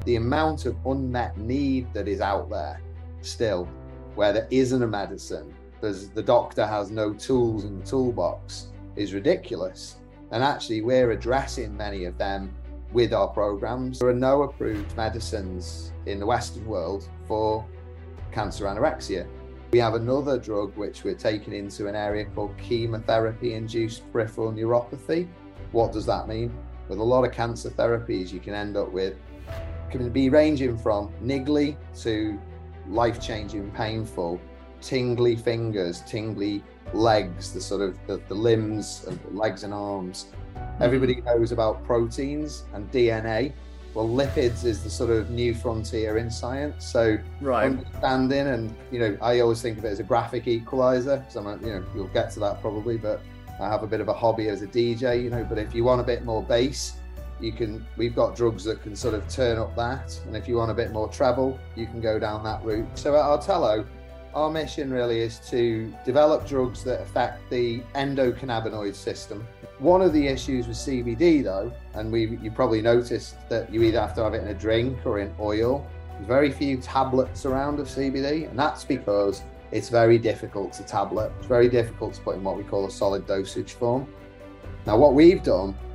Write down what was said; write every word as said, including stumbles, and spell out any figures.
the amount of unmet need that is out there still, where there isn't a medicine, there's, the doctor has no tools in the toolbox, is ridiculous. And actually we're addressing many of them with our programs. There are no approved medicines in the Western world for cancer anorexia. We have another drug which we're taking into an area called chemotherapy-induced peripheral neuropathy. What does that mean? With a lot of cancer therapies, you can end up with, can be ranging from niggly to life-changing painful, tingly fingers, tingly legs, the sort of the, the limbs of the legs and arms. Everybody knows about proteins and D N A. Well, lipids is the sort of new frontier in science. So right. understanding, and you know, I always think of it as a graphic equalizer. So I'm, you know, you'll get to that probably, but I have a bit of a hobby as a D J, you know. But if you want a bit more bass, you can. We've got drugs that can sort of turn up that, and if you want a bit more treble, you can go down that route. So at Artello, our mission really is to develop drugs that affect the endocannabinoid system. One of the issues with C B D though, and we you probably noticed that you either have to have it in a drink or in oil. There's very few tablets around of C B D, and that's because it's very difficult to tablet. It's very difficult to put in what we call a solid dosage form. Now what we've done